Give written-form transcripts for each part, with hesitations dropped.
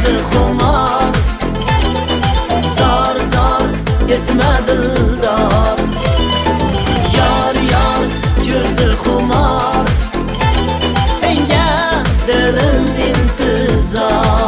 ko'zi xumor, zor zor etma dildor. Yor yor ko'zi xumor, senga dilim intizor.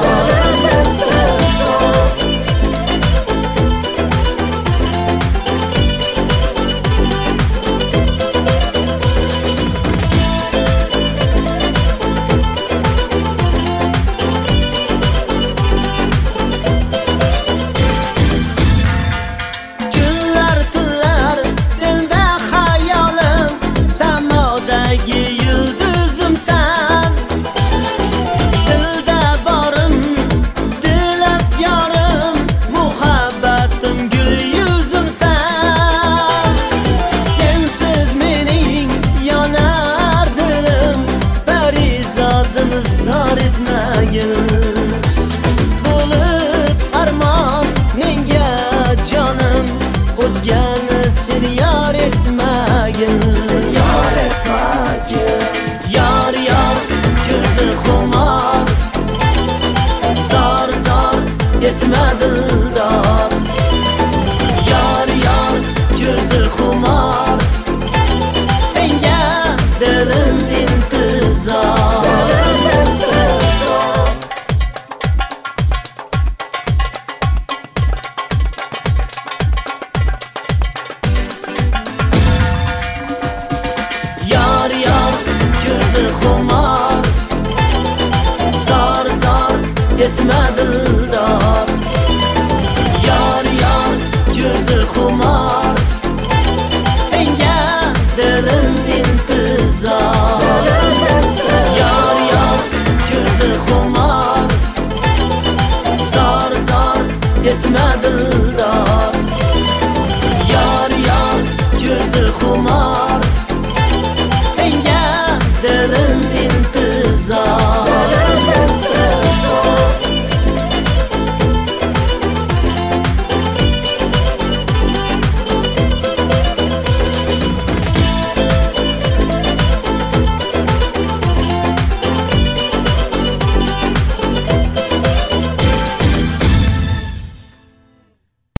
Yulduzimsan, dilda borim, dilab yorim, muhabbatim gul yuzimsan. Sensiz mening yonar dilim, parizodim zor etmagin. Bo'lib armon menga jonim, o'zgani sen yor etmagin. Yor etmagin. Yor yor ko'zi xumor, zor zor etma dildor. Yor yor ko'zi xumor, senga dilim intizor. Yor yor ko'zi xumor, zor zor etma dildor.